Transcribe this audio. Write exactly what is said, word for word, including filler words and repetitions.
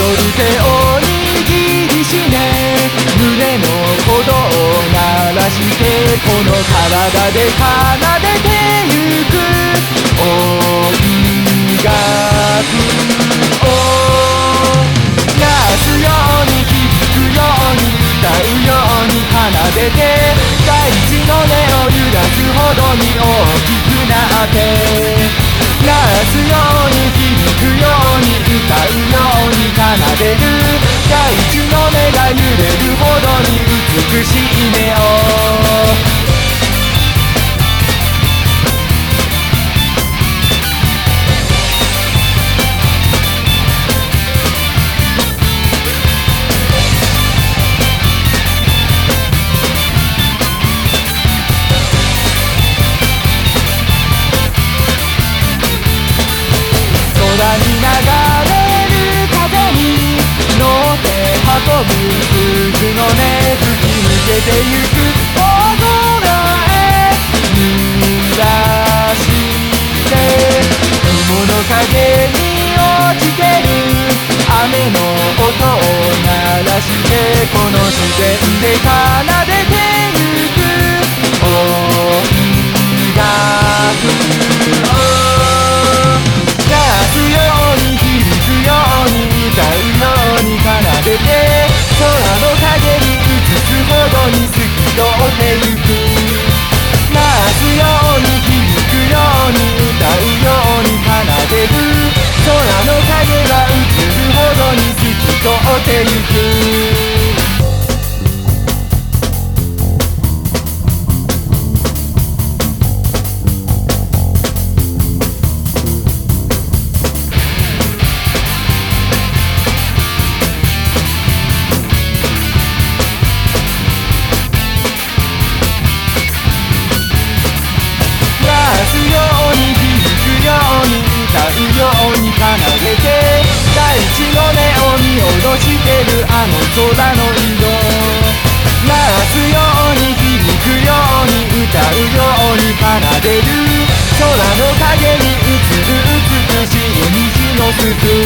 る手を握りしめ胸の鼓動を鳴らしてこの体で奏でてゆく音楽を鳴らすように響くように歌うように奏でて大地の根を揺らすほどに大きくなって鳴らすように響くように歌うように奏でる大地の根が揺れるほどに美しい根を空に流れる風に乗って運ぶ鈴の音吹き抜けてゆく大空へ濡らして雲の影に落ちてる雨の音を鳴らしてこの自然で奏でてゆく音楽をように響くように歌うように奏でて空の影に映すほどに透き通ってゆく鳴らすように響くように歌うように奏でる空の影が映るほどに透き通ってゆく歌うように奏でて大地の根を見下ろしてるあの空の色鳴らすように響くように歌うように奏でる空の影に映る美しい虹の鈴